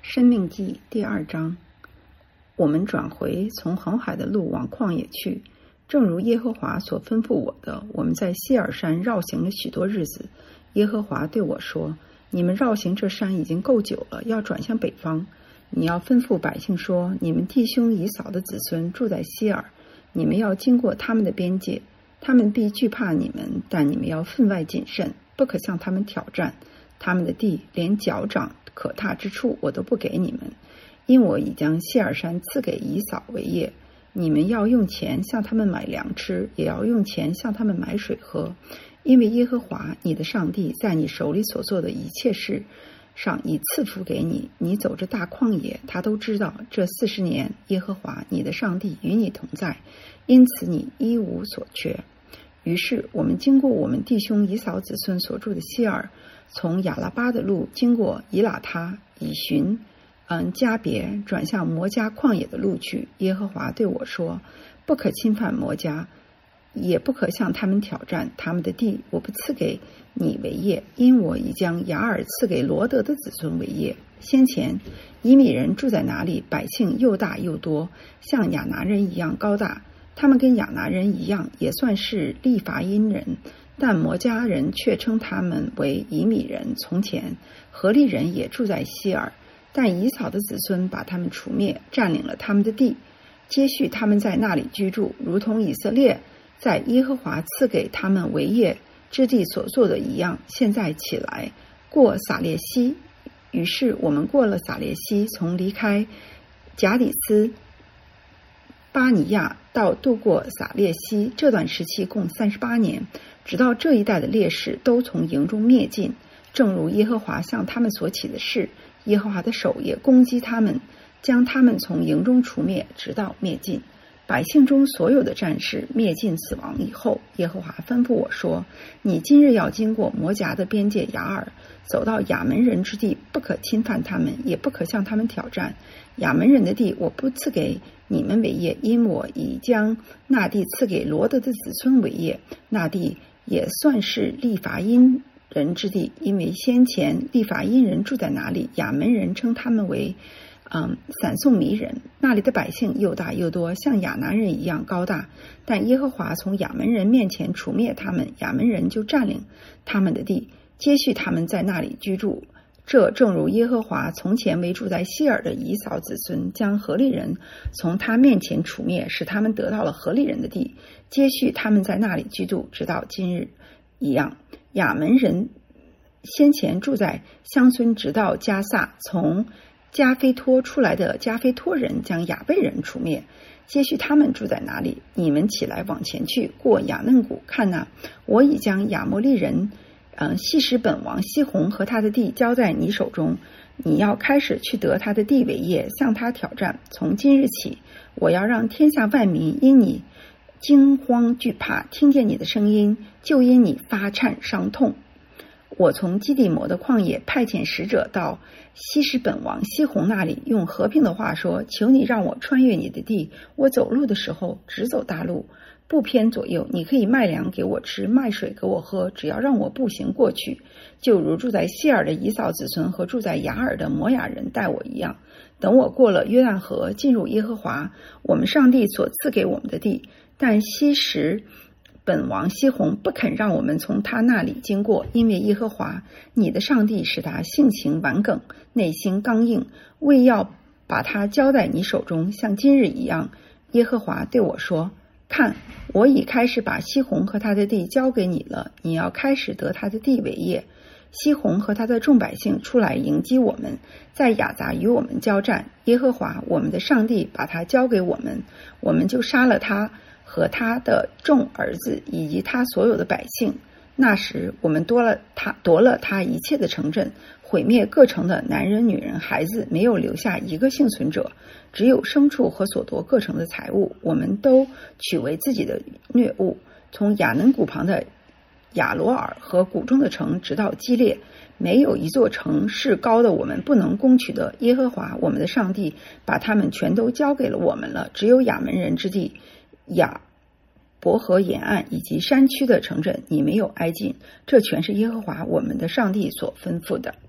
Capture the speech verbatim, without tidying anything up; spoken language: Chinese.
申命记第二章，我们转回从红海的路往旷野去，正如耶和华所吩咐我的。我们在西尔山绕行了许多日子。耶和华对我说：你们绕行这山已经够久了，要转向北方。你要吩咐百姓说：你们弟兄以扫的子孙住在西尔，你们要经过他们的边界，他们必惧怕你们，但你们要分外谨慎，不可向他们挑战。他们的地连脚掌可踏之处我都不给你们，因我已将西尔山赐给以扫为业。你们要用钱向他们买粮吃，也要用钱向他们买水喝，因为耶和华你的上帝在你手里所做的一切事上已赐福给你。你走着大旷野，他都知道这四十年耶和华你的上帝与你同在，因此你一无所缺。于是我们经过我们弟兄以扫子孙所住的西尔，从亚拉巴的路经过以喇他、以寻、嗯加别，转向摩加旷野的路去。耶和华对我说：不可侵犯摩加，也不可向他们挑战，他们的地我不赐给你为业，因我已将雅尔赐给罗德的子孙为业。先前以米人住在哪里，百姓又大又多，像亚拿人一样高大，他们跟亚拿人一样，也算是利乏因人，但摩加人却称他们为以米人。从前何利人也住在西尔，但以扫的子孙把他们除灭，占领了他们的地，接续他们在那里居住，如同以色列在耶和华赐给他们为业之地所做的一样。现在起来过撒列西。于是我们过了撒列西，从离开贾底斯巴尼亚到渡过撒列西，这段时期共三十八年，直到这一代的烈士都从营中灭尽，正如耶和华向他们所起的事。耶和华的手也攻击他们，将他们从营中除灭，直到灭尽。百姓中所有的战士灭尽死亡以后，耶和华吩咐我说：你今日要经过摩甲的边界雅尔，走到亚门人之地，不可侵犯他们，也不可向他们挑战。亚门人的地我不赐给你们为业，因我已将那地赐给罗德的子孙为业。那地也算是利乏因人之地，因为先前利乏因人住在哪里，亚门人称他们为嗯，散送迷人。那里的百姓又大又多，像亚拿人一样高大，但耶和华从亚门人面前除灭他们，亚门人就占领他们的地，接续他们在那里居住。这正如耶和华从前为住在西尔的以扫子孙将何利人从他面前除灭，使他们得到了何利人的地，接续他们在那里居住，直到今日一样。亚门人先前住在乡村，直到加萨，从加菲托出来的加菲托人将亚贝人除灭，接续他们住在哪里？你们起来往前去，过亚嫩谷，看哪，我已将亚摩利人嗯，西什本王西宏和他的地交在你手中，你要开始去得他的地为业，向他挑战。从今日起，我要让天下万民因你惊慌惧怕，听见你的声音，就因你发颤伤痛。我从基地摩的旷野派遣使者到西什本王西宏那里，用和平的话说：求你让我穿越你的地，我走路的时候只走大路，不偏左右。你可以卖粮给我吃，卖水给我喝，只要让我步行过去，就如住在西尔的以扫子孙和住在雅尔的摩亚人待我一样。等我过了约旦河，进入耶和华我们上帝所赐给我们的地，但西什本王西宏不肯让我们从他那里经过，因为耶和华你的上帝使他性情顽梗，内心刚硬，为要把他交在你手中，像今日一样。耶和华对我说：看，我已开始把西宏和他的地交给你了，你要开始得他的地为业。西宏和他的众百姓出来迎击我们，在亚杂与我们交战。耶和华我们的上帝把他交给我们，我们就杀了他和他的众儿子以及他所有的百姓。那时我们夺了他夺了他一切的城镇，毁灭各城的男人女人孩子，没有留下一个幸存者，只有牲畜和所夺各城的财物，我们都取为自己的掠物。从亚嫩谷旁的亚罗尔和谷中的城直到基列，没有一座城是高的我们不能攻取的。耶和华我们的上帝把他们全都交给了我们了，只有亚门人之地亚伯河沿岸以及山区的城镇你没有挨近，这全是耶和华我们的上帝所吩咐的。